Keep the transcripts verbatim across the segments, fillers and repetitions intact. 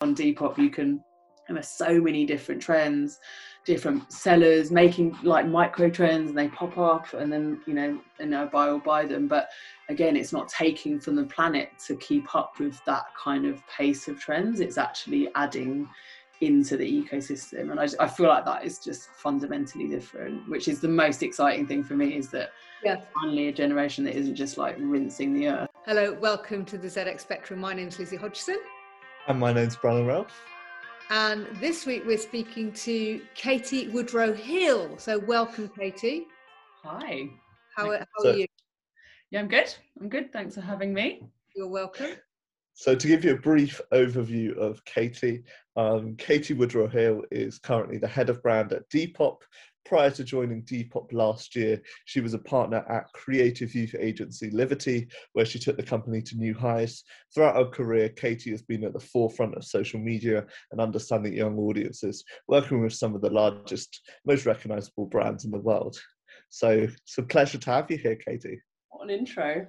on Depop, you can, there are so many different trends, different sellers making like micro trends, and they pop up, and then, you know, and I buy or buy them. But again, it's not taking from the planet to keep up with that kind of pace of trends. It's actually adding into the ecosystem, and I, I feel like that is just fundamentally different, which is the most exciting thing for me, is that yeah, finally a generation that isn't just like rinsing the earth. Hello, welcome to the Z X Spectrum. My name's Lizzie Hodgson. And my name's Brandon Ralph. And this week we're speaking to Katie Woodrow Hill. So welcome, Katie. Hi. How, how so, are you? Yeah, I'm good. I'm good. Thanks for having me. You're welcome. So to give you a brief overview of Katie, um, Katie Woodrow Hill is currently the head of brand at Depop. Prior to joining Depop last year, she was a partner at creative youth agency Livity, where she took the company to new heights. Throughout her career, Katie has been at the forefront of social media and understanding young audiences, working with some of the largest, most recognisable brands in the world. So it's a pleasure to have you here, Katie. What an intro.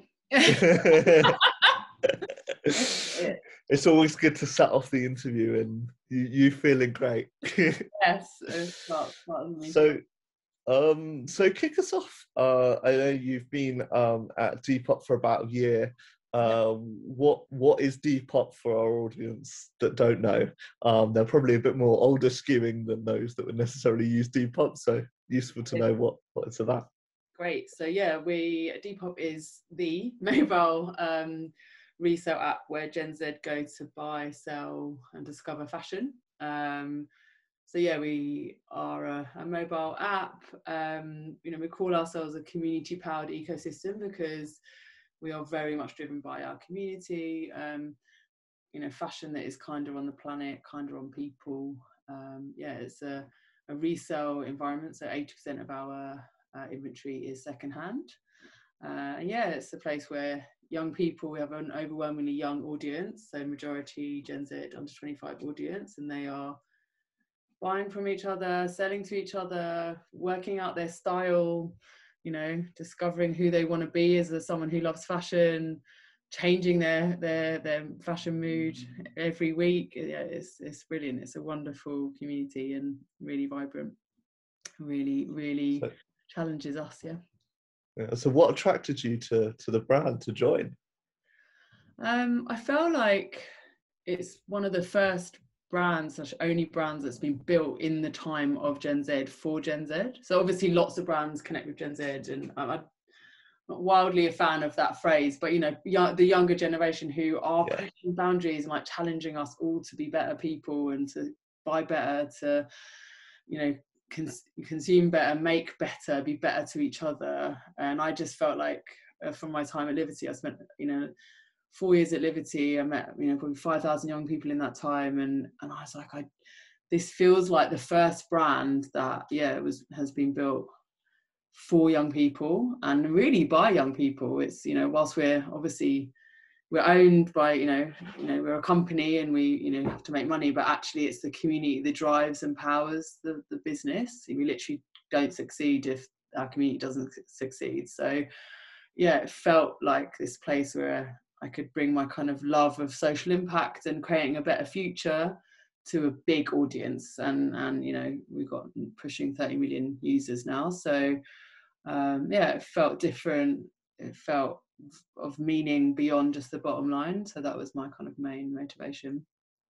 It's always good to set off the interview and you, you feeling great. Yes, it's not, not so um so kick us off. uh I know you've been um at Depop for about a year. um yeah. what what is Depop for our audience that don't know? Um they're probably a bit more older skewing than those that would necessarily use Depop, so useful to know what what it's about. Great. So yeah, we Depop is the mobile um resale app where Gen Z go to buy, sell and discover fashion. Um so yeah, we are a, a mobile app. Um you know, we call ourselves a community powered ecosystem because we are very much driven by our community. Um you know, fashion that is kinder on the planet, kinder on people. Um yeah, it's a, a resale environment, so eighty percent of our uh, inventory is secondhand. Uh, and yeah, it's a place where young people, we have an overwhelmingly young audience, so majority Gen Z under twenty-five audience, and they are buying from each other, selling to each other, working out their style, you know, discovering who they want to be as a, someone who loves fashion, changing their their their fashion mood every week. Yeah, it's it's brilliant. It's a wonderful community and really vibrant. Really, really so, challenges us. Yeah. Yeah. So, what attracted you to to the brand to join? Um, I felt like it's one of the first brands, such only brands that's been built in the time of Gen Z for Gen Z. So obviously lots of brands connect with Gen Z, and I'm not wildly a fan of that phrase, but you know, young, the younger generation who are yeah. pushing boundaries and like challenging us all to be better people and to buy better, to, you know, cons- consume better, make better, be better to each other. And I just felt like uh, from my time at Livity, I spent, you know, four years at Livity. I met, you know, probably five thousand young people in that time, and and I was like, I, this feels like the first brand that, yeah, it was has been built for young people and really by young people. It's, you know, whilst we're obviously we're owned by, you know, you know, we're a company and we, you know, have to make money, but actually it's the community that drives and powers the the business. We literally don't succeed if our community doesn't succeed. So yeah, it felt like this place where I could bring my kind of love of social impact and creating a better future to a big audience. And, and you know, we've got pushing thirty million users now. So, um, yeah, it felt different. It felt of meaning beyond just the bottom line. So that was my kind of main motivation.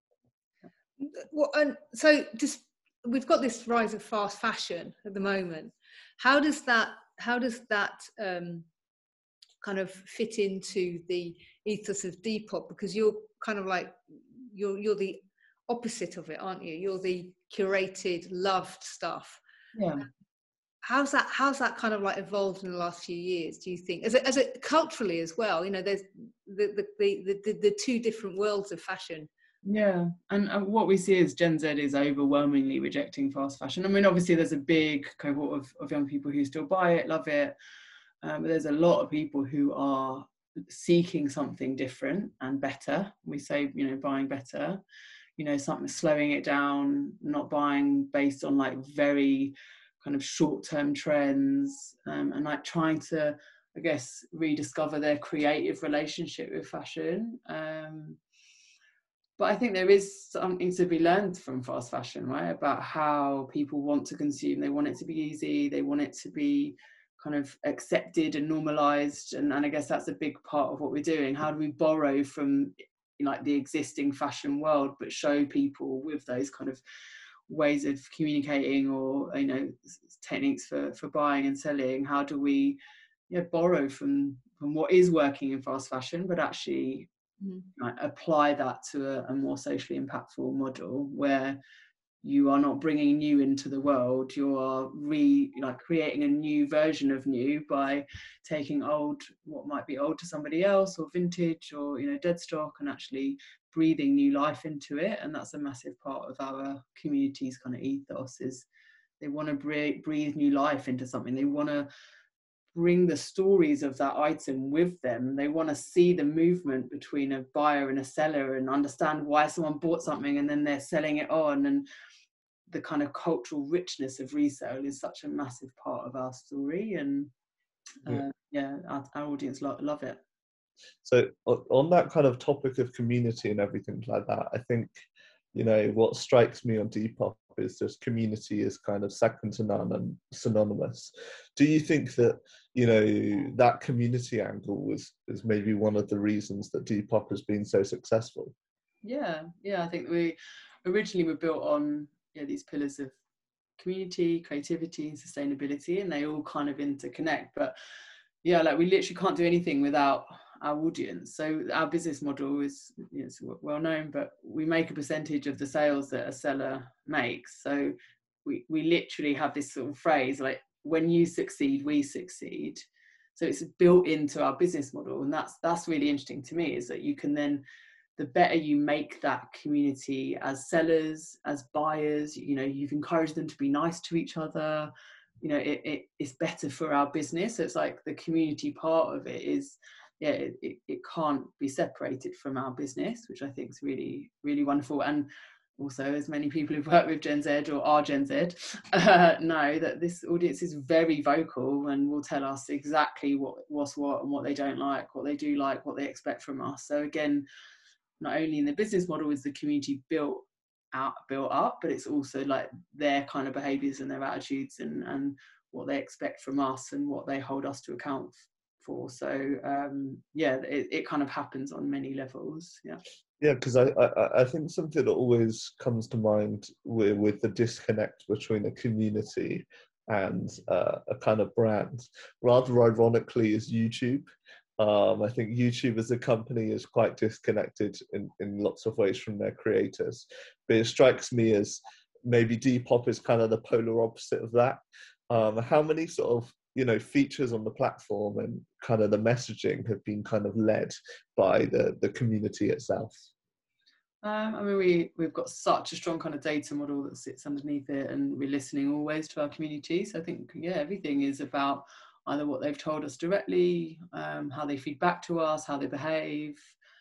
Well, and so just, we've got this rise of fast fashion at the moment. How does that, how does that, um, kind of fit into the ethos of Depop? Because you're kind of like you're you're the opposite of it, aren't you? You're the curated, loved stuff. Yeah. How's that how's that kind of like evolved in the last few years, do you think? As a, as a culturally as well, you know, there's the the, the the the two different worlds of fashion. Yeah, and, and what we see is Gen Z is overwhelmingly rejecting fast fashion. I mean, obviously there's a big cohort of, of young people who still buy it, love it. Um, but there's a lot of people who are seeking something different and better. We say, you know, buying better, you know, something, slowing it down, not buying based on like very kind of short-term trends, um, and like trying to, I guess, rediscover their creative relationship with fashion. Um, but I think there is something to be learned from fast fashion, right? About how people want to consume. They want it to be easy. They want it to be kind of accepted and normalized. And, and I guess that's a big part of what we're doing. How do we borrow from like the existing fashion world, but show people with those kind of ways of communicating, or, you know, techniques for, for buying and selling? How do we, you know, borrow from, from what is working in fast fashion, but actually mm-hmm. like, apply that to a, a more socially impactful model where you are not bringing new into the world, you are re like creating a new version of new by taking old, what might be old to somebody else, or vintage, or, you know, dead stock, and actually breathing new life into it. And that's a massive part of our community's kind of ethos, is they want to breathe, breathe new life into something. They want to bring the stories of that item with them. They want to see the movement between a buyer and a seller, and understand why someone bought something and then they're selling it on. And the kind of cultural richness of resale is such a massive part of our story. And uh, yeah, yeah our, our audience lo- love it. So on that kind of topic of community and everything like that, I think, you know, what strikes me on Depop is just community is kind of second to none and synonymous. Do you think that, you know, that community angle was is maybe one of the reasons that Depop has been so successful? Yeah, yeah, I think we originally were built on, yeah, these pillars of community, creativity, and sustainability, and they all kind of interconnect. But yeah, like we literally can't do anything without our audience. So our business model is, you know, it's well known, but we make a percentage of the sales that a seller makes. So we we literally have this sort of phrase like, when you succeed, we succeed. So it's built into our business model, and that's that's really interesting to me, is that you can then, the better you make that community as sellers, as buyers, you know, you've encouraged them to be nice to each other, you know, it, it it's better for our business. So it's like the community part of it is, yeah, it, it, it can't be separated from our business, which I think is really, really wonderful. And also, as many people who've worked with Gen Z or are Gen Z uh, know, that this audience is very vocal and will tell us exactly what what's what and what they don't like, what they do like, what they expect from us. So again, not only in the business model is the community built out, built up, but it's also like their kind of behaviours and their attitudes, and, and what they expect from us and what they hold us to account for. So um, yeah, it, it kind of happens on many levels. Yeah. Yeah, because I, I I think something that always comes to mind with, with the disconnect between a community and uh, a kind of brand, rather ironically, is YouTube. Um, I think YouTube as a company is quite disconnected in, in lots of ways from their creators. But it strikes me as maybe Depop is kind of the polar opposite of that. Um, how many sort of, you know, features on the platform and kind of the messaging have been kind of led by the, the community itself? Um, I mean, we, we've got such a strong kind of data model that sits underneath it, and we're listening always to our community. So I think, yeah, everything is about either what they've told us directly, um, how they feed back to us, how they behave,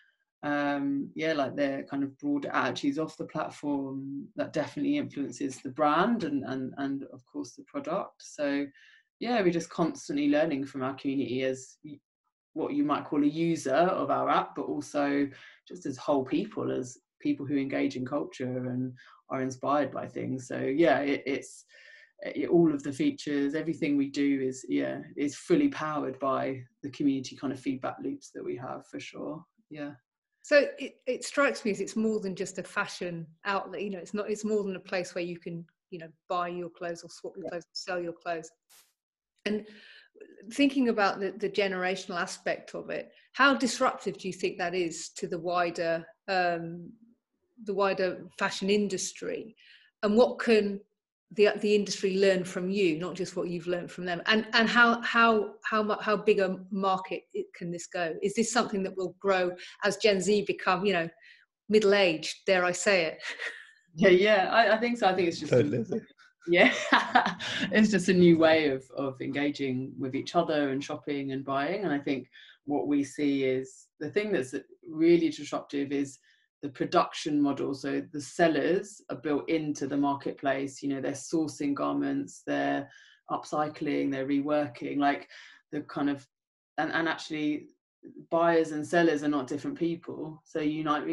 um, yeah, like their kind of broad attitudes off the platform. That definitely influences the brand and, and, and of course the product. So yeah, we're just constantly learning from our community as what you might call a user of our app, but also just as whole people, as people who engage in culture and are inspired by things. So yeah, it, it's it, all of the features, everything we do is yeah is fully powered by the community kind of feedback loops that we have, for sure. Yeah. So it, it strikes me as it's more than just a fashion outlet. You know, it's not. It's more than a place where you can, you know, buy your clothes or swap your clothes, or sell your clothes. And thinking about the, the generational aspect of it, how disruptive do you think that is to the wider um, the wider fashion industry? And what can the the industry learn from you, not just what you've learned from them? And and how how how much how big a market it, can this go? Is this something that will grow as Gen Z become, you know, middle aged? Dare I say it? Yeah, yeah, I, I think so. I think it's just a, yeah, it's just a new way of of engaging with each other and shopping and buying. And I think what we see is the thing that's really disruptive is the production model. So the sellers are built into the marketplace. You know, they're sourcing garments, they're upcycling, they're reworking, like the kind of, and, and actually buyers and sellers are not different people. So you might, you might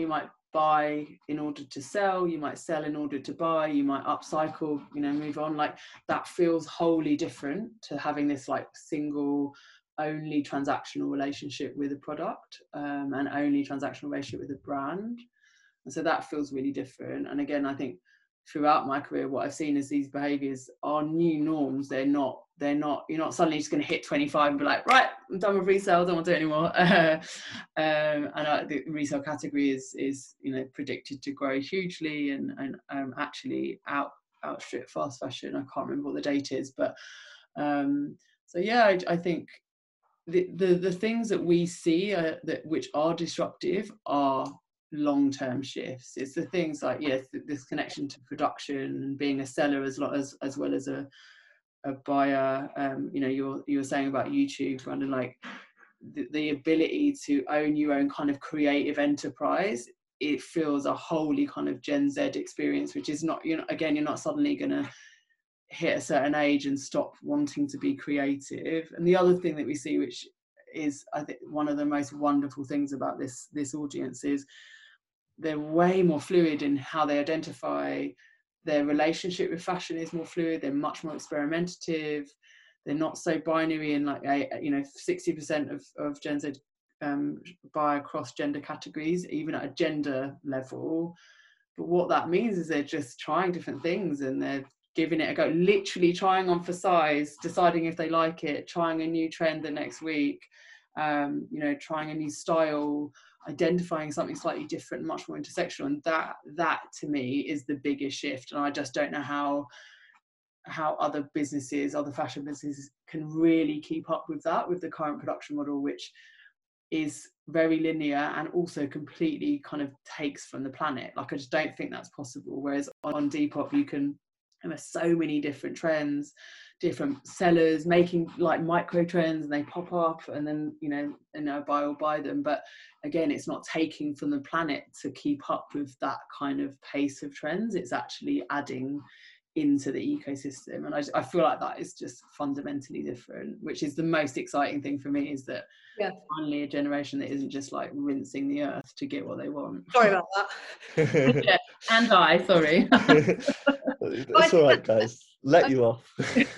buy in order to sell, you might sell in order to buy, you might upcycle, you know, move on. Like, that feels wholly different to having this like single only transactional relationship with a product, um, and only transactional relationship with a brand. And so that feels really different. And again, I think throughout my career, what I've seen is these behaviors are new norms. They're not, they're not, you're not suddenly just going to hit twenty-five and be like, right, I'm done with resale, don't want to do it anymore. Uh, um, and uh, the resale category is, is, you know, predicted to grow hugely and, and um, actually out, outstrip fast fashion. I can't remember what the date is, but um, so yeah, I, I think the, the, the things that we see uh, that which are disruptive are long-term shifts. It's the things like, yes, this connection to production and being a seller as well as as well as a a buyer. Um, you know, you're you were saying about YouTube, kind of like the, the ability to own your own kind of creative enterprise. It feels a wholly kind of Gen Z experience, which is not, you know, again, you're not suddenly going to hit a certain age and stop wanting to be creative. And the other thing that we see, which is I think one of the most wonderful things about this this audience, is they're way more fluid in how they identify. Their relationship with fashion is more fluid. They're much more experimentative. They're not so binary in like a, you know, sixty percent of, of Gen Z um, buy across gender categories, even at a gender level. But what that means is they're just trying different things and they're giving it a go, literally trying on for size, deciding if they like it, trying a new trend the next week, um, you know, trying a new style, identifying something slightly different, much more intersectional. And that that to me is the biggest shift. And I just don't know how how other businesses, other fashion businesses can really keep up with that, with the current production model, which is very linear and also completely kind of takes from the planet. Like, I just don't think that's possible. Whereas on Depop, you can, there are so many different trends, different sellers making like micro trends, and they pop up and then, you know, and I buy or buy them. But again, it's not taking from the planet to keep up with that kind of pace of trends. It's actually adding into the ecosystem. And I, I feel like that is just fundamentally different, which is the most exciting thing for me, is that yeah, finally a generation that isn't just like rinsing the earth to get what they want. Sorry about that. Yeah, and I, sorry. That's all right, guys. Let you off.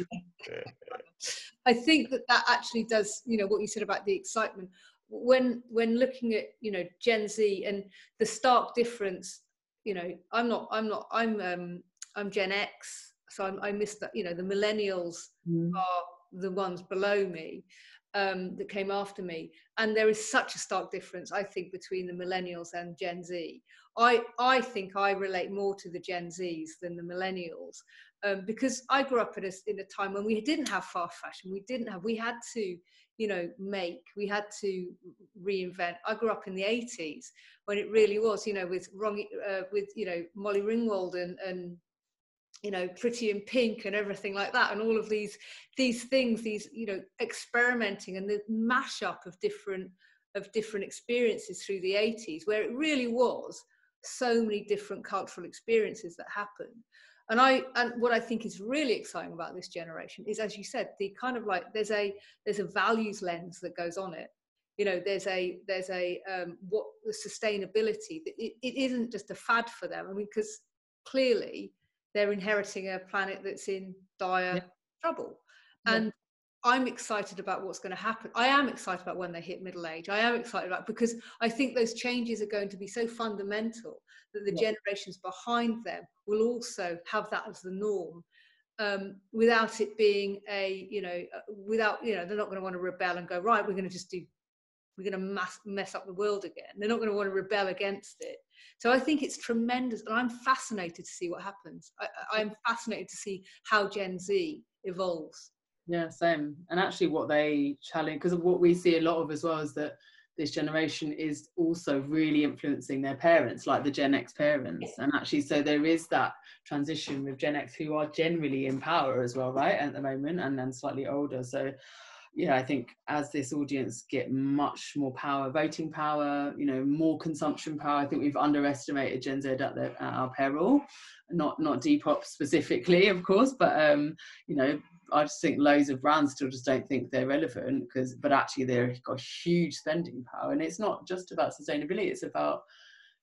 I think that that actually does, you know, what you said about the excitement. When when looking at, you know, Gen Z and the stark difference, you know, I'm not, I'm not, I'm, um, I'm Gen X, so I'm, I missed that. You know, the millennials mm. are the ones below me, um, that came after me, and there is such a stark difference, I think, between the millennials and Gen Z. I I think I relate more to the Gen Zs than the millennials, um, because I grew up in a, in a time when we didn't have fast fashion. We didn't have. We had to, you know, make. We had to reinvent. I grew up in the eighties when it really was, you know, with Wrong, uh, with you know Molly Ringwald and and. you know, Pretty in Pink and everything like that, and all of these these things, these, you know, experimenting and the mashup of different of different experiences through the eighties, where it really was so many different cultural experiences that happened. And I and what I think is really exciting about this generation is, as you said, the kind of like there's a there's a values lens that goes on it. You know, there's a there's a um, what the sustainability. It, it isn't just a fad for them. I mean, because clearly they're inheriting a planet that's in dire yeah. trouble. And yeah. I'm excited about what's going to happen. I am excited about when they hit middle age. I am excited about, because I think those changes are going to be so fundamental that the yeah. generations behind them will also have that as the norm, um, without it being a, you know, without, you know, they're not going to want to rebel and go, right, we're going to just do, we're going to mass, mess up the world again. They're not going to want to rebel against it. So I think it's tremendous, and I'm fascinated to see what happens. I, I'm fascinated to see how Gen Z evolves. Yeah, same. And actually what they challenge, because of what we see a lot of as well, is that this generation is also really influencing their parents, like the Gen X parents. And actually, so there is that transition with Gen X, who are generally in power as well, right, at the moment, and then slightly older. So yeah, I think as this audience get much more power, voting power, you know, more consumption power, I think we've underestimated Gen Z at, their, at our peril. Not not Depop specifically, of course, but um, you know, I just think loads of brands still just don't think they're relevant, because, but actually they've got huge spending power, and it's not just about sustainability. It's about,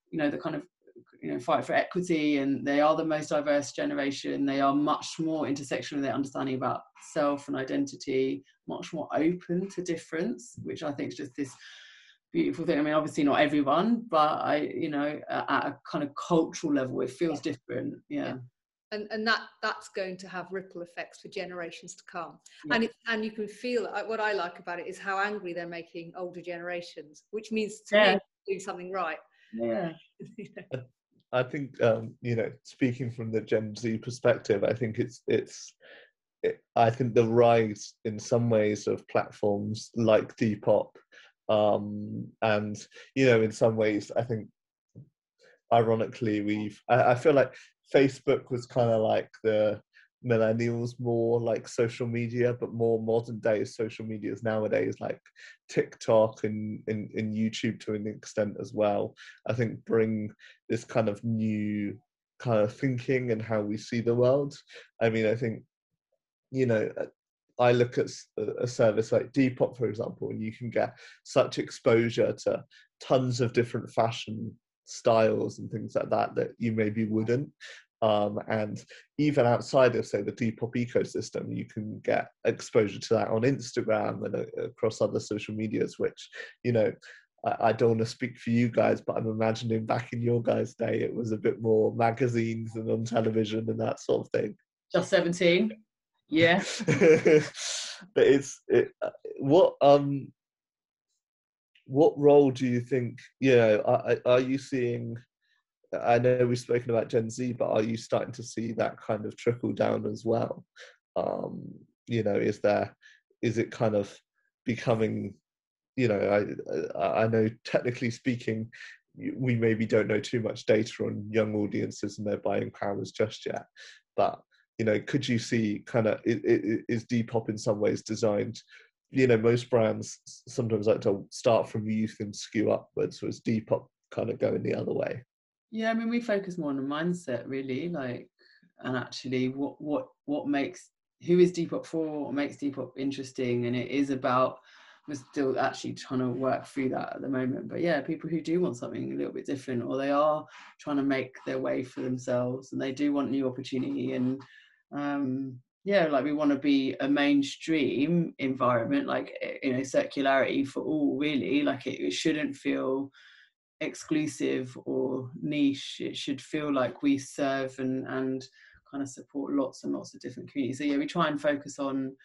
you know, the kind of, you know, fight for equity, and they are the most diverse generation. They are much more intersectional in their understanding about self and identity, much more open to difference, which I think is just this beautiful thing. I mean, obviously not everyone, but I, you know, at a kind of cultural level, it feels yeah. different. Yeah. yeah. And, and that that's going to have ripple effects for generations to come. Yeah. And it, and you can feel, what I like about it is how angry they're making older generations, which means to Yeah. me doing something right. Yeah. You know? I think, um, you know, speaking from the Gen Z perspective, I think it's, it's, it, I think the rise in some ways of platforms like Depop, um, and, you know, in some ways, I think, ironically, we've, I, I feel like Facebook was kind of like the millennials, more like social media, but more modern day social media is nowadays like TikTok and, and, and YouTube to an extent as well. I think bring this kind of new kind of thinking and how we see the world. I mean, I think, you know, I look at a service like Depop, for example, and you can get such exposure to tons of different fashion styles and things like that that you maybe wouldn't. Um, and even outside of, say, the Depop ecosystem, you can get exposure to that on Instagram and uh, across other social medias, which, you know, I, I don't want to speak for you guys, but I'm imagining back in your guys' day, it was a bit more magazines and on television and that sort of thing. Just seventeen. Yeah. But it's, it, what, um, what role do you think, you know, are, are you seeing, I know we've spoken about Gen Z, but are you starting to see that kind of trickle down as well? Um, you know, is there, is it kind of becoming, you know, I, I know technically speaking, we maybe don't know too much data on young audiences and their buying powers just yet, but, you know, could you see kind of, is Depop in some ways designed, you know, most brands sometimes like to start from youth and skew upwards, so is Depop kind of going the other way? Yeah, I mean, we focus more on the mindset, really, like, and actually what what what makes, who is Depop for, what makes Depop interesting, and it is about, we're still actually trying to work through that at the moment, but yeah, people who do want something a little bit different, or they are trying to make their way for themselves, and they do want new opportunity, and um yeah, like we want to be a mainstream environment, like, you know, circularity for all, really, like it, it shouldn't feel exclusive or niche. It should feel like we serve and and kind of support lots and lots of different communities. So yeah, we try and focus on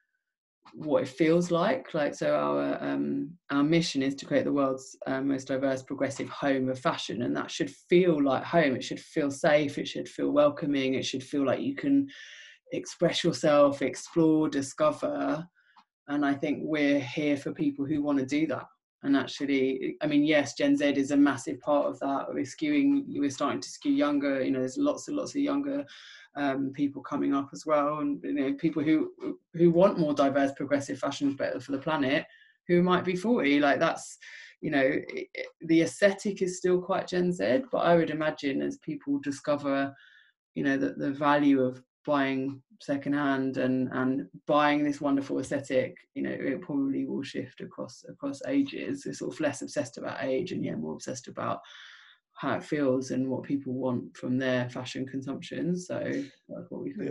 what it feels like like so our um our mission is to create the world's uh, most diverse, progressive home of fashion, and that should feel like home. It should feel safe, it should feel welcoming, it should feel like you can express yourself, explore, discover. And I think we're here for people who want to do that. And actually, I mean, yes, Gen Z is a massive part of that. We're skewing, we're starting to skew younger. You know, there's lots and lots of younger um, people coming up as well, and, you know, people who who want more diverse, progressive fashion, better for the planet, who might be forty. Like, that's, you know, it, it, the aesthetic is still quite Gen Z, but I would imagine as people discover, you know, that the value of buying secondhand and and buying this wonderful aesthetic, you know, it probably will shift across across ages. It's sort of less obsessed about age, and yeah, more obsessed about how it feels and what people want from their fashion consumption. So that's what we think. Yeah.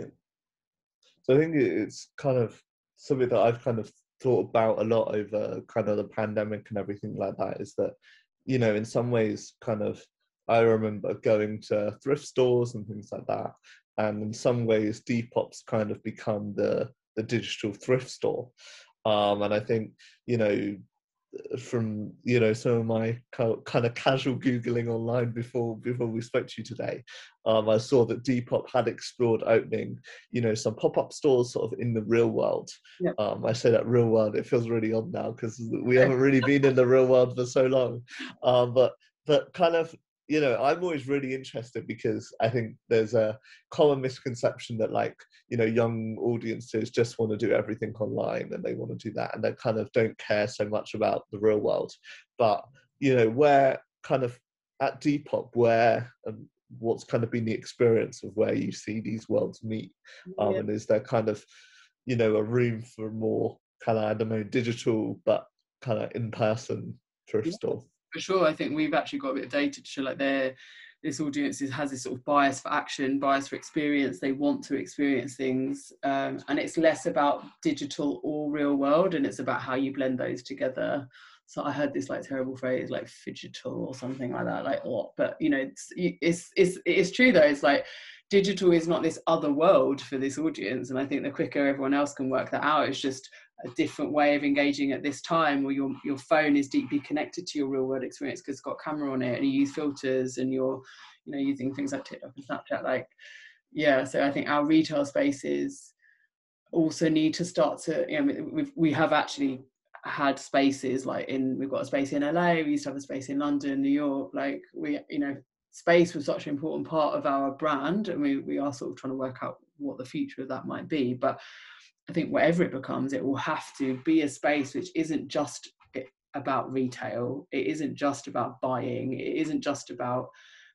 So I think it's kind of something that I've kind of thought about a lot over kind of the pandemic and everything like that, is that, you know, in some ways, kind of, I remember going to thrift stores and things like that, and in some ways Depop's kind of become the the digital thrift store. Um, and I think, you know, from, you know, some of my kind of casual Googling online before before we spoke to you today, um, I saw that Depop had explored opening, you know, some pop-up stores sort of in the real world. Yep. Um, I say that real world, it feels really odd now because we haven't really been in the real world for so long. Um, but but kind of, you know, I'm always really interested because I think there's a common misconception that, like, you know, young audiences just want to do everything online and they want to do that, and they kind of don't care so much about the real world. But, you know, where kind of at Depop, where um, what's kind of been the experience of where you see these worlds meet, um, Yeah. and is there kind of, you know, a room for more kind of, I don't know, digital but kind of in-person thrift Yeah. store? For sure, I think we've actually got a bit of data to show like they're this audience is, has this sort of bias for action, bias for experience. They want to experience things, um, and it's less about digital or real world, and it's about how you blend those together. So I heard this like terrible phrase like phygital or something like that, like what? But you know, it's it's it's it's true though. It's like digital is not this other world for this audience, and I think the quicker everyone else can work that out, it's just a different way of engaging at this time, where your your phone is deeply connected to your real world experience because it's got a camera on it, and you use filters, and you're you know using things like TikTok and Snapchat. Like, yeah, so I think our retail spaces also need to start to, you know, we've, we have actually had spaces like in, we've got a space in L A, we used to have a space in London, New York, like we, you know, space was such an important part of our brand, and we, we are sort of trying to work out what the future of that might be. But I think whatever it becomes, it will have to be a space which isn't just about retail, it isn't just about buying, it isn't just about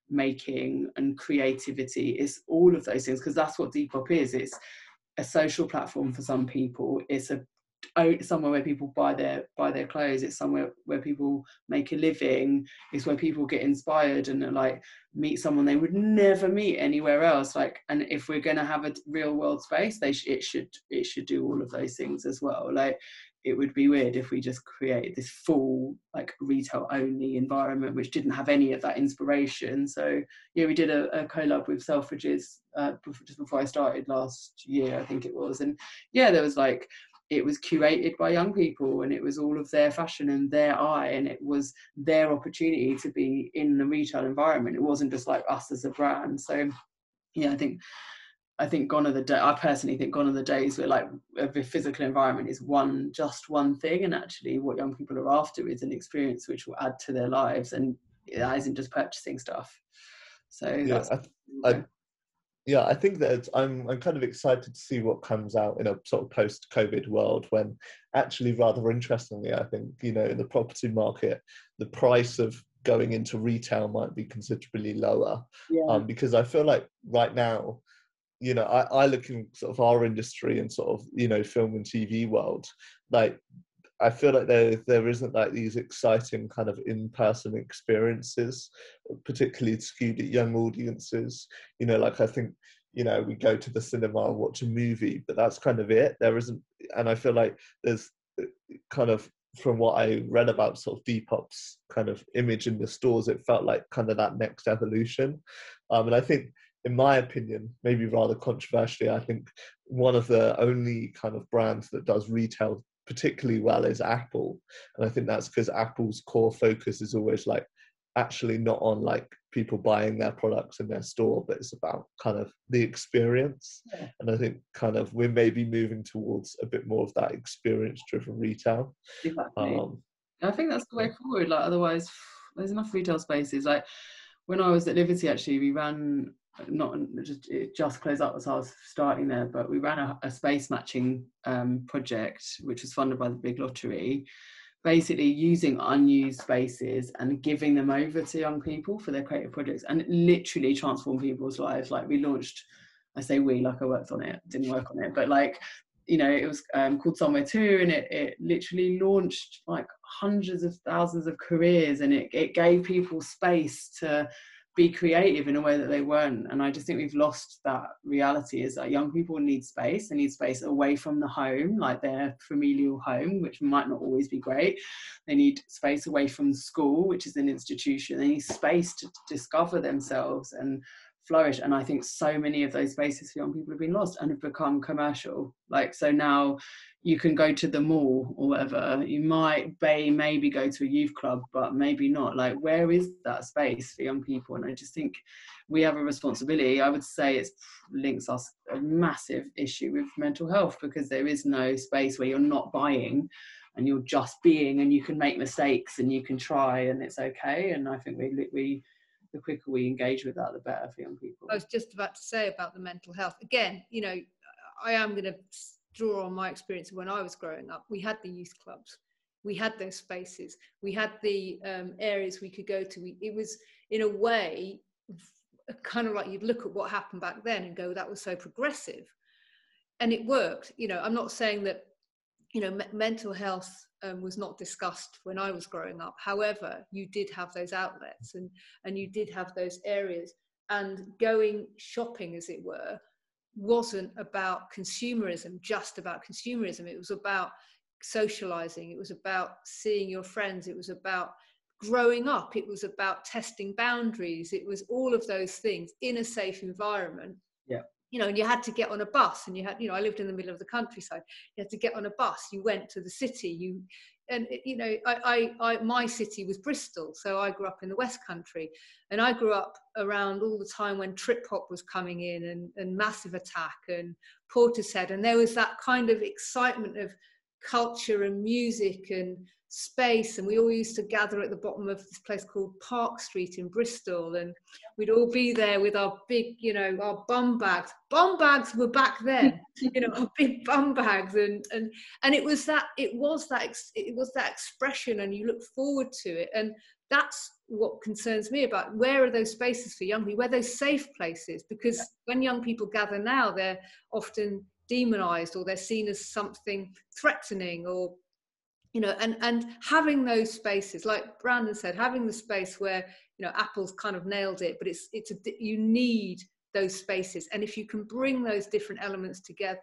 making and creativity, it's all of those things, because that's what Depop is. It's a social platform for some people, it's a somewhere where people buy their buy their clothes, it's somewhere where people make a living, it's where people get inspired and like meet someone they would never meet anywhere else. Like, and if we're going to have a real world space, they sh- it should it should do all of those things as well. Like, it would be weird if we just created this full like retail only environment which didn't have any of that inspiration. So yeah, we did a, a collab with Selfridges uh, just before I started last year, I think it was, and yeah, there was like, it was curated by young people, and it was all of their fashion and their eye, and it was their opportunity to be in the retail environment. It wasn't just like us as a brand. So yeah, I think I think gone are the day. I personally think gone are the days where like the physical environment is one just one thing, and actually what young people are after is an experience which will add to their lives, and that isn't just purchasing stuff. So Yeah, that's I, I, yeah, I think that I'm I'm kind of excited to see what comes out in a sort of post-COVID world, when actually, rather interestingly, I think, you know, in the property market, the price of going into retail might be considerably lower. yeah. Um, because I feel like right now, you know, I, I look in sort of our industry and sort of, you know, film and T V world, like, I feel like there there isn't like these exciting kind of in-person experiences, particularly skewed at young audiences. You know, like I think, you know, we go to the cinema and watch a movie, but that's kind of it. There isn't, and I feel like there's kind of, from what I read about sort of Depop's kind of image in the stores, it felt like kind of that next evolution. Um, and I think, in my opinion, maybe rather controversially, I think one of the only kind of brands that does retail particularly well is Apple. And I think that's because Apple's core focus is always like actually not on like people buying their products in their store, but it's about kind of the experience. Yeah. And I think kind of we're maybe moving towards a bit more of that experience driven retail. Exactly. Um, I think that's the way forward. Like, otherwise there's enough retail spaces. Like when I was at Liberty, actually, we ran, not just it just closed up as I was starting there, but we ran a, a space matching um, project which was funded by the Big Lottery, basically using unused spaces and giving them over to young people for their creative projects, and it literally transformed people's lives. Like, we launched, I say we, like I worked on it, didn't work on it, but like, you know, it was um, called Somewhere To, and it, it literally launched like hundreds of thousands of careers, and it, it gave people space to be creative in a way that they weren't. And I just think we've lost that reality, is that young people need space. They need space away from the home, like their familial home, which might not always be great. They need space away from school, which is an institution. They need space to discover themselves and flourish. And I think so many of those spaces for young people have been lost and have become commercial. Like, so now you can go to the mall or whatever, you might bay, maybe go to a youth club, but maybe not. Like, where is that space for young people? And I just think we have a responsibility. I would say it links us a massive issue with mental health, because there is no space where you're not buying and you're just being, and you can make mistakes and you can try and it's okay. And I think we we the quicker we engage with that, the better for young people. I was just about to say about the mental health. Again, you know, I am going to draw on my experience when I was growing up. We had the youth clubs. We had those spaces. We had the um, areas we could go to. We, it was, in a way, kind of like you'd look at what happened back then and go, that was so progressive. And it worked. You know, I'm not saying that you know, me- mental health um, was not discussed when I was growing up. However, you did have those outlets, and and you did have those areas, and going shopping, as it were, wasn't about consumerism, just about consumerism. It was about socializing. It was about seeing your friends. It was about growing up. It was about testing boundaries. It was all of those things in a safe environment. Yeah. You know, and you had to get on a bus, and you had, you know, I lived in the middle of the countryside. You had to get on a bus. You went to the city. You, and you know, I, I, I, my city was Bristol, so I grew up in the West Country, and I grew up around all the time when trip hop was coming in, and, and Massive Attack and Portishead, and there was that kind of excitement of culture and music and space, and we all used to gather at the bottom of this place called Park Street in Bristol, and we'd all be there with our big, you know, our bum bags. Bum bags were back then, you know, our big bum bags, and and and it was that it was that it was that expression, and you look forward to it, and that's what concerns me about where are those spaces for young people, where are those safe places, because yeah. when young people gather now, they're often demonized, or they're seen as something threatening, or you know, and and having those spaces, like Brandon said, having the space where, you know, Apple's kind of nailed it, but it's it's a, you need those spaces, and if you can bring those different elements together,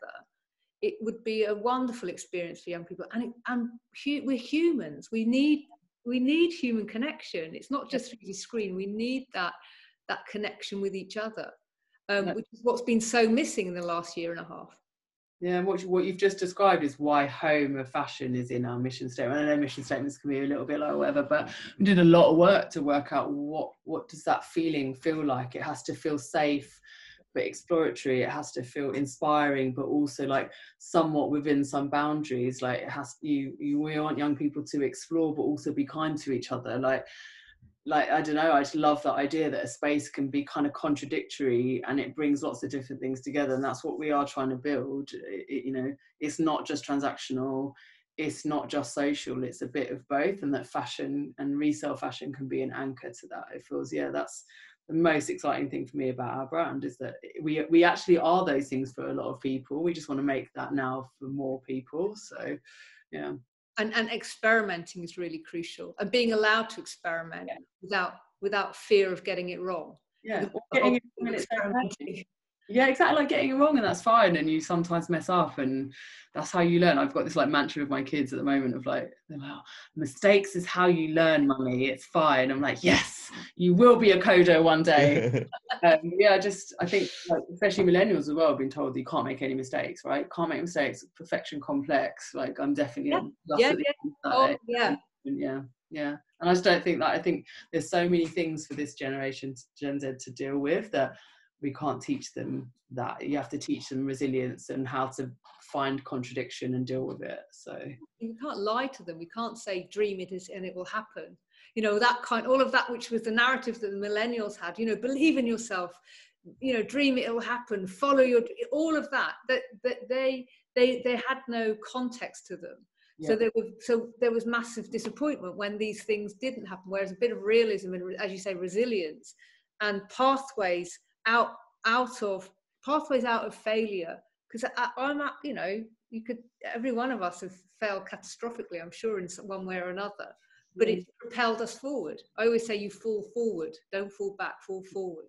it would be a wonderful experience for young people. And it, and hu- we're humans. We need we need human connection. It's not just through the screen. We need that that connection with each other, um, which is what's been so missing in the last year and a half. Yeah, and what, you, what you've just described is why home of fashion is in our mission statement. I know mission statements can be a little bit like whatever, but we did a lot of work to work out what, what does that feeling feel like. It has to feel safe, but exploratory. It has to feel inspiring, but also like somewhat within some boundaries. Like it has, you, you we want young people to explore, but also be kind to each other. Like, like I don't know, I just love that idea that a space can be kind of contradictory and it brings lots of different things together, and that's what we are trying to build. It, it, you know, it's not just transactional, it's not just social, it's a bit of both, and that fashion and resale fashion can be an anchor to that. It feels, yeah, that's the most exciting thing for me about our brand, is that we we actually are those things for a lot of people. We just want to make that now for more people. So yeah. And, and experimenting is really crucial, and being allowed to experiment yeah. without without fear of getting it wrong. Yeah, getting it wrong, experimenting. Yeah, exactly, like getting it wrong, and that's fine, and you sometimes mess up, and that's how you learn. I've got this like mantra with my kids at the moment of like, well, mistakes is how you learn, mummy, it's fine. I'm like, yes, you will be a coder one day. um, yeah, just I think like, especially millennials as well have been told that you can't make any mistakes, right? Can't make mistakes, perfection complex. Like I'm definitely yeah, yeah, yeah. Oh, yeah. yeah, yeah. And I just don't think that, I think there's so many things for this generation, Gen Z, to deal with, that we can't teach them that. You have to teach them resilience and how to find contradiction and deal with it. So you can't lie to them. We can't say dream it is and it will happen. You know, that kind, all of that, which was the narrative that the millennials had, you know, believe in yourself, you know, dream it, it will happen, follow your, all of that, that, that they, they, they had no context to them. Yeah. So there was, so there was massive disappointment when these things didn't happen. Whereas a bit of realism and, as you say, resilience and pathways out, out of pathways out of failure. Because I'm, at, you know, you could, every one of us have failed catastrophically, I'm sure, in one way or another. But it propelled us forward. I always say, you fall forward, don't fall back, fall forward.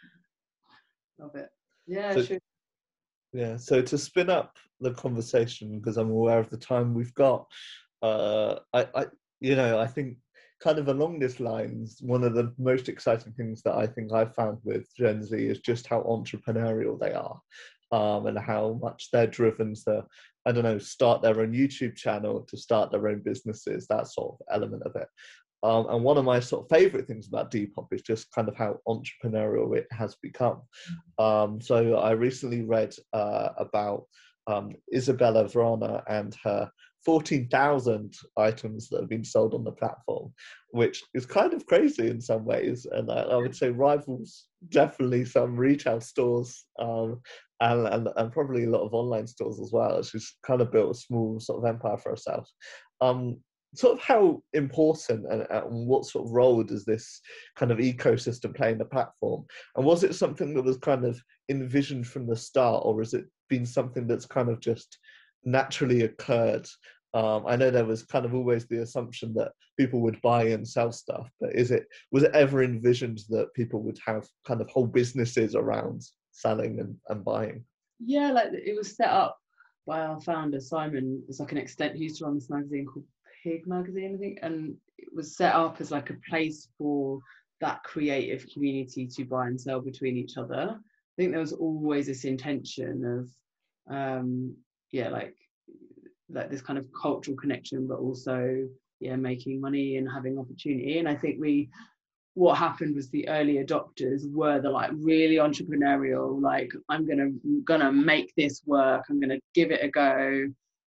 Love it. Yeah, so, sure. Yeah, so to spin up the conversation, because I'm aware of the time we've got, uh, I, I, you know, I think kind of along these lines, one of the most exciting things that I think I've found with Gen Z is just how entrepreneurial they are, um, and how much they're driven to, I don't know, start their own YouTube channel, to start their own businesses, that sort of element of it. Um, and one of my sort of favorite things about Depop is just kind of how entrepreneurial it has become. Um, so I recently read uh, about um, Isabella Verana and her fourteen thousand items that have been sold on the platform, which is kind of crazy in some ways. And I, I would say rivals definitely some retail stores, um, and, and, and probably a lot of online stores as well. She's kind of built a small sort of empire for herself. Um, sort of how important and, and what sort of role does this kind of ecosystem play in the platform? And was it something that was kind of envisioned from the start, or has it been something that's kind of just naturally occurred? Um, I know there was kind of always the assumption that people would buy and sell stuff, but is it was it ever envisioned that people would have kind of whole businesses around selling and, and buying? Yeah, like it was set up by our founder Simon. It's like an extent. He used to run this magazine called Pig Magazine, I think, and it was set up as like a place for that creative community to buy and sell between each other. I think there was always this intention of, um, yeah, like like this kind of cultural connection, but also yeah, making money and having opportunity. And I think we, what happened was the early adopters were the like really entrepreneurial, like I'm gonna gonna make this work, I'm gonna give it a go.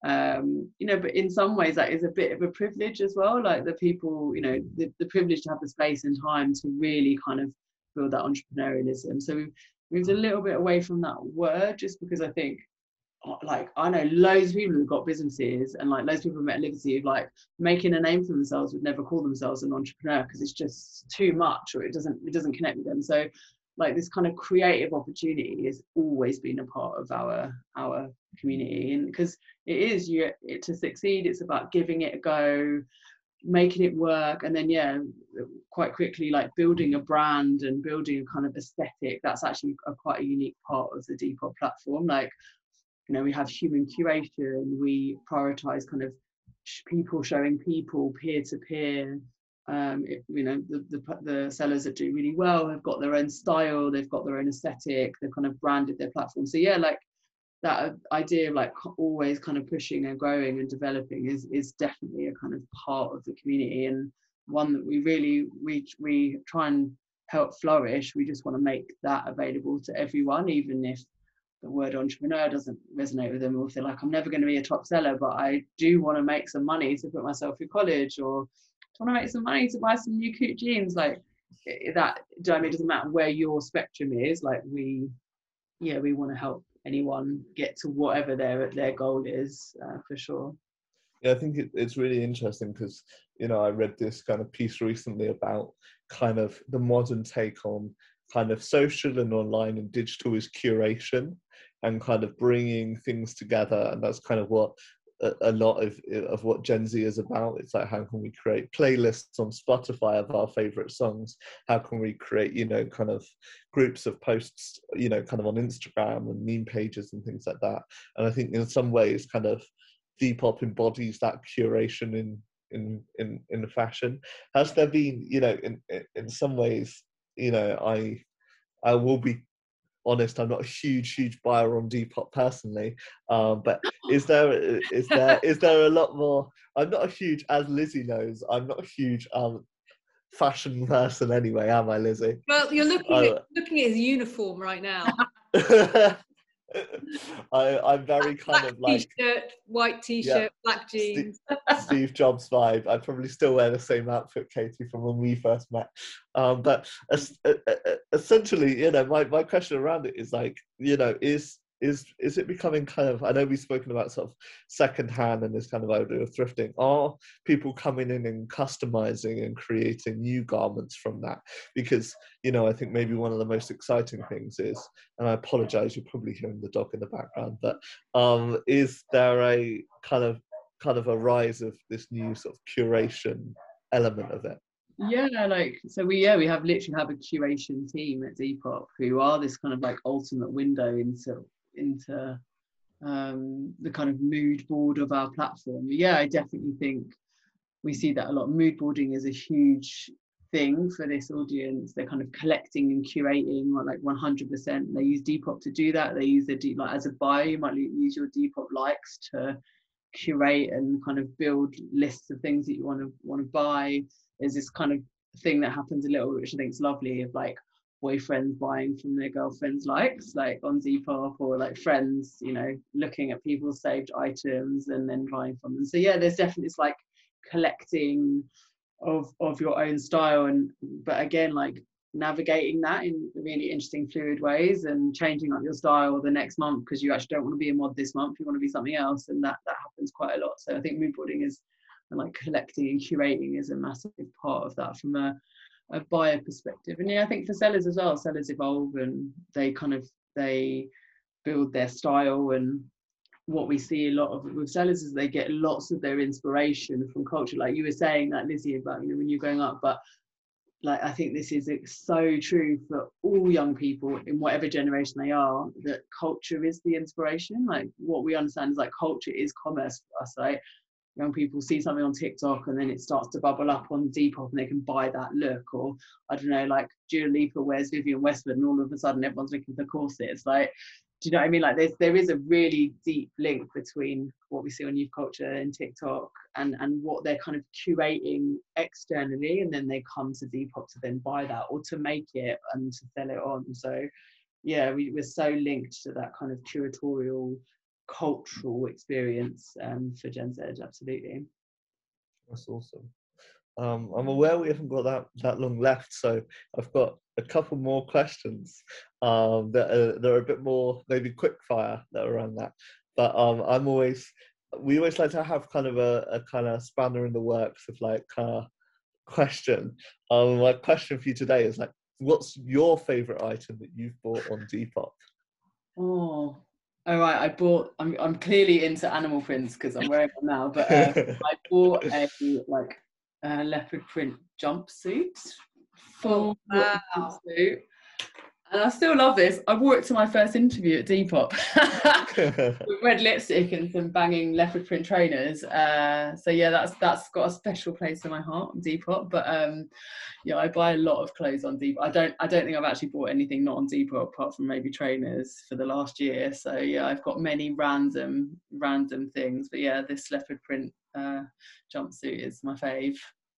Um, you know, but in some ways that is a bit of a privilege as well. Like the people, you know, the, the privilege to have the space and time to really kind of build that entrepreneurialism. So we've moved a little bit away from that word, just because I think, like I know loads of people who've got businesses, and like loads of people I've met at Liberty who've like making a name for themselves would never call themselves an entrepreneur because it's just too much, or it doesn't it doesn't connect with them. So like this kind of creative opportunity has always been a part of our our community, and because it is you it, to succeed, it's about giving it a go, making it work, and then yeah, quite quickly like building a brand and building a kind of aesthetic. That's actually a quite a unique part of the Depop platform. Like, you know, we have human curation, we prioritize kind of people showing people, peer-to-peer. Um, it, you know, the, the the sellers that do really well have got their own style, they've got their own aesthetic, they've kind of branded their platform. So yeah, like that idea of like always kind of pushing and growing and developing is is definitely a kind of part of the community, and one that we really we we try and help flourish. We just want to make that available to everyone, even if the word entrepreneur doesn't resonate with them, or if they're like, I'm never going to be a top seller, but I do want to make some money to put myself through college, or I want to make some money to buy some new cute jeans. Like that, do I mean, it doesn't matter where your spectrum is. Like we, yeah, we want to help anyone get to whatever their their goal is, uh, for sure. Yeah, I think it, it's really interesting because, you know, I read this kind of piece recently about kind of the modern take on kind of social and online and digital is curation, and kind of bringing things together. And that's kind of what a, a lot of, of what Gen Z is about. It's like, how can we create playlists on Spotify of our favorite songs? How can we create, you know, kind of groups of posts, you know, kind of on Instagram and meme pages and things like that. And I think in some ways kind of Depop embodies that curation in in in in fashion. Has there been, you know, in in some ways, you know, I I will be honest, I'm not a huge huge buyer on Depop personally, um, but is there is there is there a lot more? I'm not a huge, as Lizzie knows, I'm not a huge um fashion person anyway, am I, Lizzie? Well, you're looking uh, at looking at his uniform right now. I, I'm very kind black of like t-shirt, white t-shirt, yeah, black jeans. Steve, Steve Jobs vibe. I'd probably still wear the same outfit, Katie, from when we first met. Um, but essentially, you know, my, my question around it is like, you know, is is is it becoming kind of, I know we've spoken about sort of secondhand and this kind of idea of thrifting. Are people coming in and customizing and creating new garments from that? Because, you know, I think maybe one of the most exciting things is, and I apologize, you're probably hearing the dog in the background, but um, is there a kind of kind of a rise of this new sort of curation element of it? Yeah, like, so we, yeah, we have literally have a curation team at Depop who are this kind of like ultimate window into into um, the kind of mood board of our platform. Yeah, I definitely think we see that a lot. Mood boarding is a huge thing for this audience. They're kind of collecting and curating, like one hundred percent. They use Depop to do that. They use the Depop, like as a buyer, you might use your Depop likes to curate and kind of build lists of things that you want to want to buy. There's this kind of thing that happens a little, which I think is lovely, of like boyfriends buying from their girlfriends' likes, like on Depop, or like friends, you know, looking at people's saved items and then buying from them. So yeah, there's definitely this like collecting of of your own style, and but again, like navigating that in really interesting fluid ways and changing up your style the next month because you actually don't want to be a mod this month, you want to be something else, and that that happens quite a lot. So I think mood boarding is, and like collecting and curating is a massive part of that from a, a buyer perspective. And yeah, I think for sellers as well, sellers evolve and they kind of they build their style, and what we see a lot of with sellers is they get lots of their inspiration from culture, like you were saying that, Lizzie, about, you know, when you're growing up. But like, I think this is so true for all young people in whatever generation they are, that culture is the inspiration. Like, what we understand is like culture is commerce for us, right? Young people see something on TikTok and then it starts to bubble up on Depop and they can buy that look. Or I don't know, like Dua Lipa wears Vivienne Westwood and all of a sudden everyone's looking for corsets. Like, do you know what I mean? Like, there's there is a really deep link between what we see on youth culture and TikTok and and what they're kind of curating externally, and then they come to Depop to then buy that or to make it and to sell it on. So yeah, we, we're so linked to that kind of curatorial cultural experience um, for Gen Z. Absolutely. That's awesome. Um, I'm aware we haven't got that, that long left, so I've got a couple more questions um, that are, that are a bit more maybe quick fire that are around that. But um, I'm always, we always like to have kind of a, a kind of spanner in the works of like uh, question. Um, my question for you today is like, what's your favourite item that you've bought on Depop? Oh. All right, I bought, I'm, I'm clearly into animal prints because I'm wearing them now, but uh, I bought a like a leopard print jumpsuit, full Oh, wow. jumpsuit. And I still love this. I wore it to my first interview at Depop with red lipstick and some banging leopard print trainers. Uh, so yeah, that's that's got a special place in my heart, Depop. But um, yeah, I buy a lot of clothes on Depop. I don't I don't think I've actually bought anything not on Depop apart from maybe trainers for the last year. So yeah, I've got many random random things. But yeah, this leopard print uh, jumpsuit is my fave.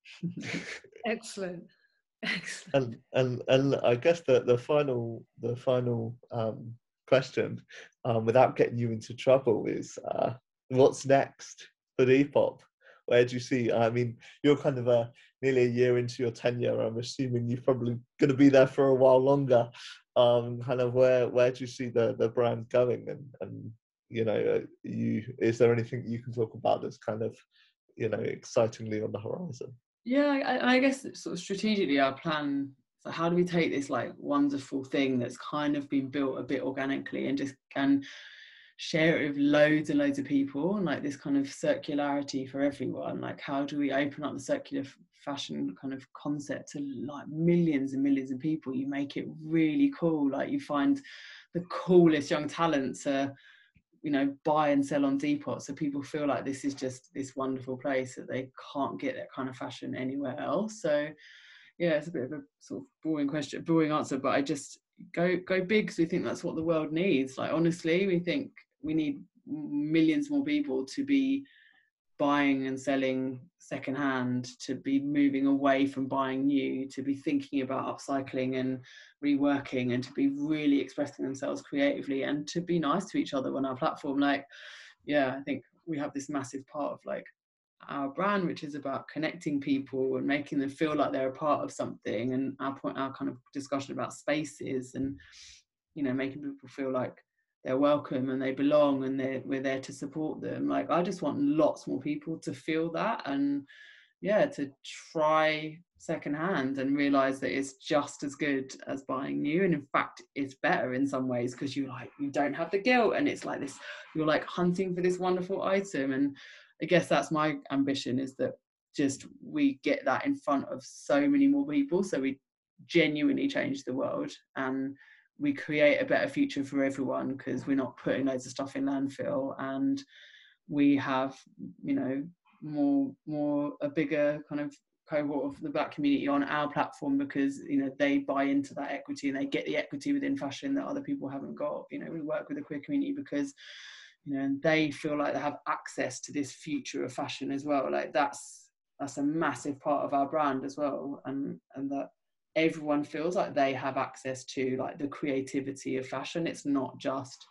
Excellent. Excellent. And and and I guess the the final the final um, question, um, without getting you into trouble, is uh, what's next for Depop? Where do you see? I mean, you're kind of a nearly a year into your tenure. I'm assuming you're probably going to be there for a while longer. Um, kind of where where do you see the the brand going? And and you know, you is there anything you can talk about that's kind of, you know, excitingly on the horizon? Yeah, I, I guess sort of strategically our plan, so how do we take this like wonderful thing that's kind of been built a bit organically and just can share it with loads and loads of people, and like this kind of circularity for everyone? Like, how do we open up the circular fashion kind of concept to like millions and millions of people? You make it really cool. Like, you find the coolest young talents are, you know, buy and sell on Depop, so people feel like this is just this wonderful place that they can't get that kind of fashion anywhere else. So yeah, it's a bit of a sort of boring question, boring answer, but I just go go big because we think that's what the world needs. Like, honestly, we think we need millions more people to be buying and selling secondhand, to be moving away from buying new, to be thinking about upcycling and reworking, and to be really expressing themselves creatively and to be nice to each other on our platform. Like, yeah, I think we have this massive part of like our brand, which is about connecting people and making them feel like they're a part of something, and our point, our kind of discussion about spaces and, you know, making people feel like they're welcome and they belong and they're, we're there to support them. Like, I just want lots more people to feel that, and yeah, to try secondhand and realize that it's just as good as buying new, and in fact it's better in some ways, because you like you don't have the guilt, and it's like this, you're like hunting for this wonderful item. And I guess that's my ambition, is that just we get that in front of so many more people, so we genuinely change the world and we create a better future for everyone, because we're not putting loads of stuff in landfill, and we have, you know, more more a bigger kind of cohort of the Black community on our platform, because, you know, they buy into that equity and they get the equity within fashion that other people haven't got. You know, we work with the queer community because, you know, they feel like they have access to this future of fashion as well. Like, that's that's a massive part of our brand as well, and and that everyone feels like they have access to like the creativity of fashion. It's not just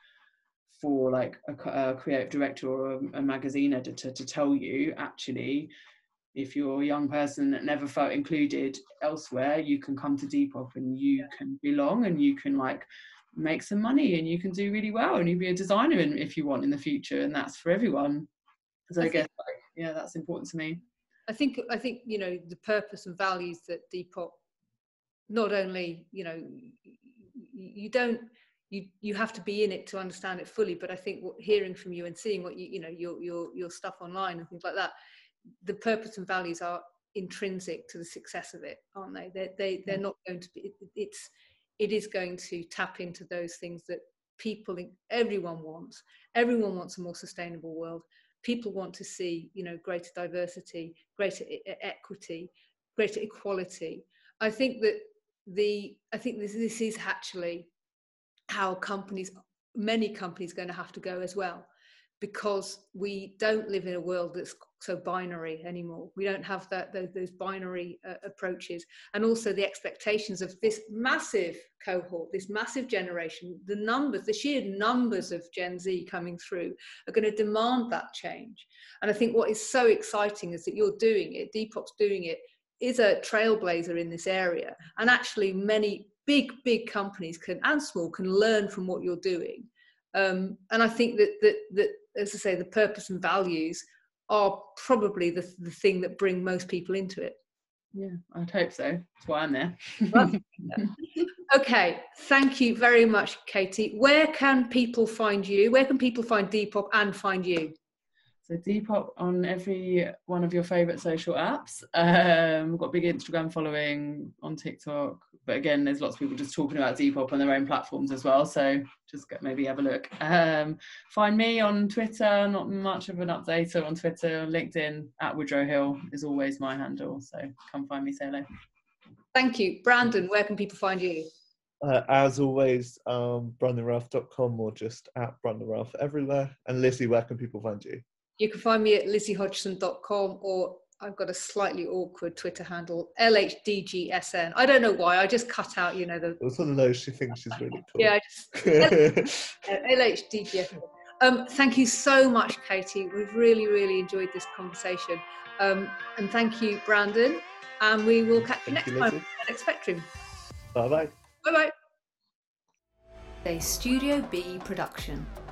for like a, a creative director or a, a magazine editor to tell you. Actually, if you're a young person that never felt included elsewhere, you can come to Depop and you can belong, and you can like make some money, and you can do really well, and you be a designer in, if you want, in the future, and that's for everyone. So I, I guess think, like, yeah, that's important to me. I think I think you know, the purpose and values that Depop, not only, you know, you don't you you have to be in it to understand it fully. But I think what, hearing from you and seeing what you you know your your your stuff online and things like that, the purpose and values are intrinsic to the success of it, aren't they? They they they're not going to be. It, it's it is going to tap into those things that people, everyone wants. Everyone wants a more sustainable world. People want to see, you know, greater diversity, greater e- equity, greater equality. I think that the I think this this is actually how companies, many companies, are going to have to go as well, because we don't live in a world that's so binary anymore. We don't have that those, those binary uh, approaches, and also the expectations of this massive cohort, this massive generation. The numbers, the sheer numbers of Gen Z coming through are going to demand that change. And I think what is so exciting is that you're doing it, Depop's doing it, is a trailblazer in this area, and actually many big big companies can, and small, can learn from what you're doing. Um, and I think that, that, that, as I say, the purpose and values are probably the, the thing that bring most people into it. Yeah, I'd hope so. That's why I'm there. Okay, thank you very much, Katie. Where can people find you? Where can people find Depop and find you? So Depop on every one of your favourite social apps. Um, we've got a big Instagram following, on TikTok. But again, there's lots of people just talking about Depop on their own platforms as well. So just get, maybe have a look. Um, find me on Twitter, not much of an updater on Twitter. LinkedIn, at Woodrow Hill is always my handle. So come find me, say hello. Thank you. Brandon, where can people find you? Uh, as always, um, brandon ralph dot com or just at Brandon Ralph everywhere. And Lizzie, where can people find you? You can find me at lizzie hodgson dot com, or I've got a slightly awkward Twitter handle, L H D G S N. I don't know why, I just cut out, you know, the... It was one of those, she thinks she's really cool. Yeah, I just... L H D G S N. Um, thank you so much, Katie. We've really, really enjoyed this conversation. Um, and thank you, Brandon. And we will catch you Thank next you, time Lizzie. on Next Spectrum. Bye-bye. Bye-bye. A Studio B production.